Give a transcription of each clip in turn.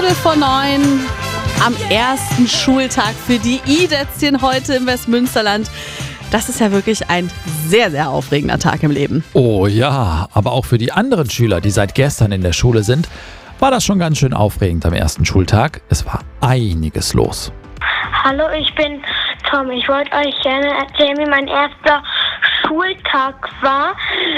8:45 am ersten Schultag für die I-Dätzchen heute im Westmünsterland. Das ist ja wirklich ein sehr, sehr aufregender Tag im Leben. Oh ja, aber auch für die anderen Schüler, die seit gestern in der Schule sind, war das schon ganz schön aufregend am ersten Schultag. Es war einiges los. Hallo, ich bin Tom. Ich wollte euch gerne erzählen, wie mein erster Schultag war.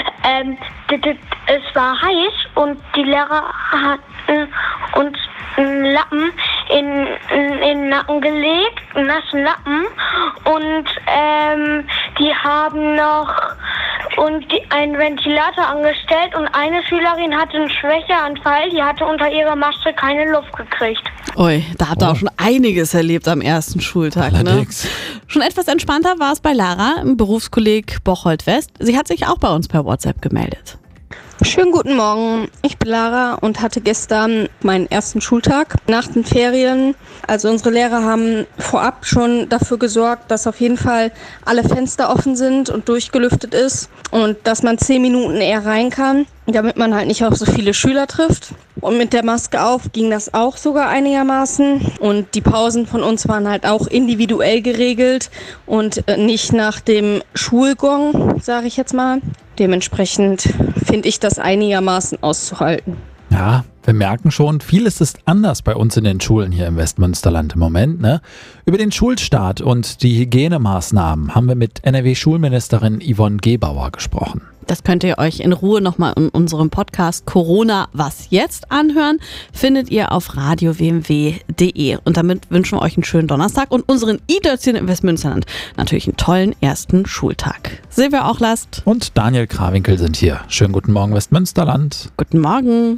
Es war heiß und die Lehrer hatten uns einen Lappen in den Nacken gelegt, einen nassen Lappen. Und die haben noch einen Ventilator angestellt und eine Schülerin hatte einen Schwächeanfall, die hatte unter ihrer Maske keine Luft gekriegt. Ui, da habt ihr auch schon einiges erlebt am ersten Schultag. Allerdings. Ne? Schon etwas entspannter war es bei Lara im Berufskolleg Bocholt West. Sie hat sich auch bei uns per WhatsApp gemeldet. Schönen guten Morgen, ich bin Lara und hatte gestern meinen ersten Schultag nach den Ferien. Also unsere Lehrer haben vorab schon dafür gesorgt, dass auf jeden Fall alle Fenster offen sind und durchgelüftet ist und dass man 10 Minuten eher rein kann, damit man halt nicht auf so viele Schüler trifft. Und mit der Maske auf ging das auch sogar einigermaßen. Und die Pausen von uns waren halt auch individuell geregelt und nicht nach dem Schulgong, sage ich jetzt mal. Dementsprechend finde ich das einigermaßen auszuhalten. Ja, wir merken schon, vieles ist anders bei uns in den Schulen hier im Westmünsterland im Moment. Ne? Über den Schulstart und die Hygienemaßnahmen haben wir mit NRW-Schulministerin Yvonne Gebauer gesprochen. Das könnt ihr euch in Ruhe nochmal in unserem Podcast Corona Was Jetzt anhören. Findet ihr auf radiowmw.de. Und damit wünschen wir euch einen schönen Donnerstag und unseren I-Dötzchen im Westmünsterland natürlich einen tollen ersten Schultag. Silvia Ochlast Und Daniel Krawinkel sind hier. Schönen guten Morgen Westmünsterland. Guten Morgen.